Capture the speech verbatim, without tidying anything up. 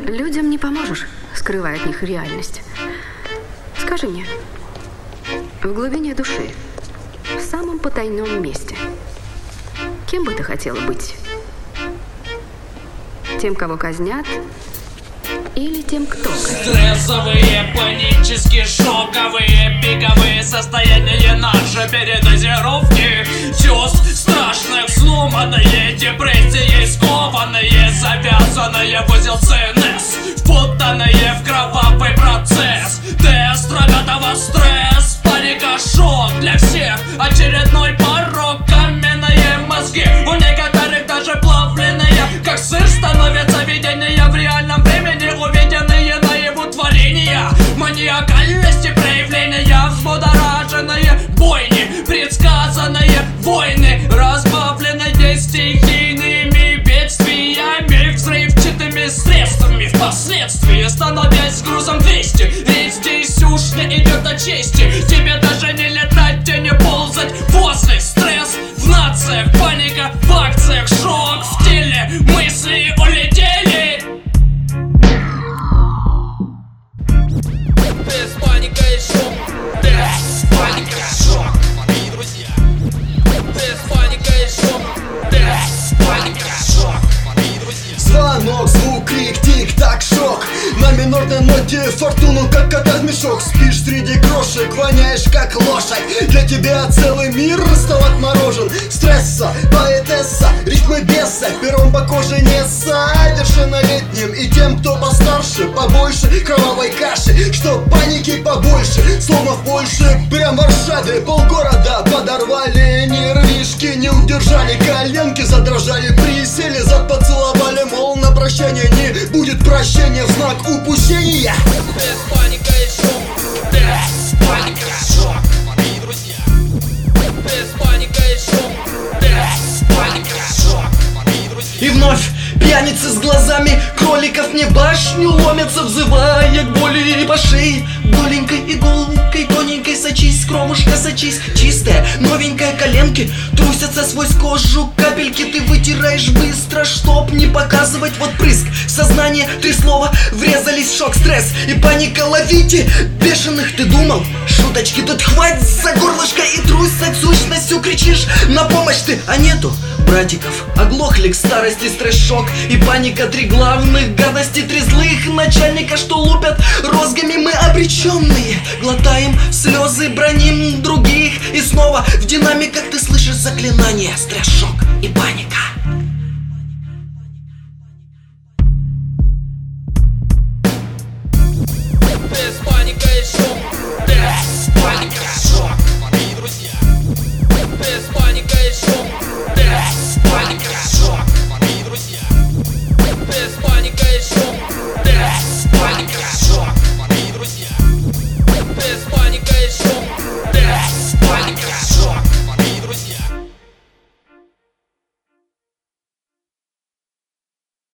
Людям не поможешь, скрывая от них реальность. Скажи мне, в глубине души, в самом потайном месте, кем бы ты хотела быть? Тем, кого казнят, или тем, кто казнят? Стрессовые, панические, шоковые, пиковые состояния наши передозировки чувств страшных, сломанные, депрессии скованные, завязанные в узел ЦНС, впутанные в кровавый процесс. Тест рогатого стресс, паника, шок для всех, очередной порог, каменные мозги, у некоторых даже плавленные, как сыр становятся видения в реальном времени, увиденные наяву творения, маниакальности проявления, взбудораженные бойни, предсказанные войны, разбавленные стихийными бедствиями, взрывчатыми средствами, впоследствии становясь грузом двести. Ведь здесь уж не идет о чести, тебе даже не летать и не ползать возле. Стресс в нациях, паника в акциях, шок в теле, мысли улетели. Без паника и шок, без паника и шок, мои друзья. Без паника и шок, без паника и шок, мои друзья. Звонок, звук, крик, тик-так, шок. На минорной ноте фортуну, как кота в мешок. Спишь среди крошек, воняешь как лошадь. Для тебя целый мир стал отморожен. Стресса, поэтесса, ритмы беса, пером по коже не совершеннолетним. И тем, кто постарше, побольше кровавой каши, чтоб паники побольше. Сломов больше, прям в Варшаве полгорода подорвали. Нервишки не удержали, коленки задрожали, присели, зад поцеловали, мол, на прощание не будет прощения в знак упущения. Без паника и шок, без паника и шок, мои друзья. Без паника и шок, без паника и шок, мои друзья. И вновь пьяницы с глазами кроликов мне башню ломятся, взывая к боли по шее. Доленькой иголкой тоненькой сочись, кромушка сочись. Чистая, новенькая, коленки трусятся сквозь кожу, капельки ты вытираешь быстро, чтоб не показывать вот прыск. Сознание, три слова врезались в шок, стресс и паника. Ловите бешеных, ты думал? Шуточки тут хватит за горлышко и трусать сущностью кричишь на помощь ты, а нету братиков. Оглохли к старости стресс-шок и паника. Три главных гадости, три злых начальника, что лупят розгами. Мы обреченные, глотаем слезы, броним других. И снова в динамиках ты слышишь заклинания: стресс, шок и паника.